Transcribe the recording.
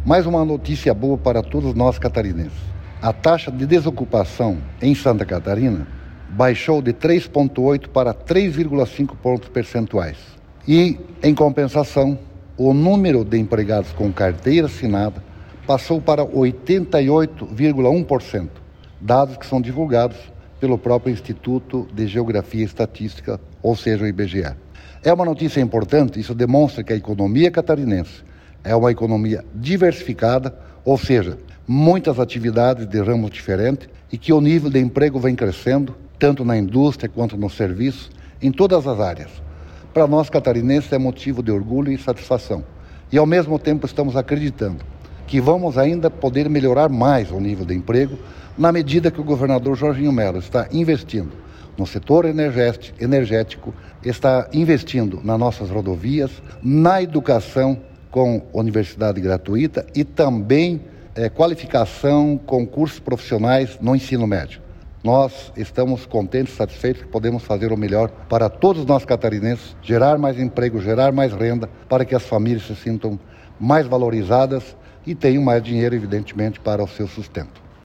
Mais uma notícia boa para todos nós catarinenses. A taxa de desocupação em Santa Catarina baixou de 3,8 para 3,5 pontos percentuais. E, em compensação, o número de empregados com carteira assinada passou para 88,1%, dados que são divulgados pelo próprio Instituto de Geografia e Estatística, ou seja, o IBGE. É uma notícia importante, isso demonstra que a economia catarinense é uma economia diversificada, ou seja, muitas atividades de ramos diferentes e que o nível de emprego vem crescendo, tanto na indústria quanto no serviço, em todas as áreas. Para nós catarinenses é motivo de orgulho e satisfação. E ao mesmo tempo estamos acreditando que vamos ainda poder melhorar mais o nível de emprego na medida que o governador Jorginho Melo está investindo no setor energético, está investindo nas nossas rodovias, na educação com universidade gratuita e também qualificação com cursos profissionais no ensino médio. Nós estamos contentes, satisfeitos que podemos fazer o melhor para todos nós catarinenses, gerar mais emprego, gerar mais renda, para que as famílias se sintam mais valorizadas e tenham mais dinheiro, evidentemente, para o seu sustento.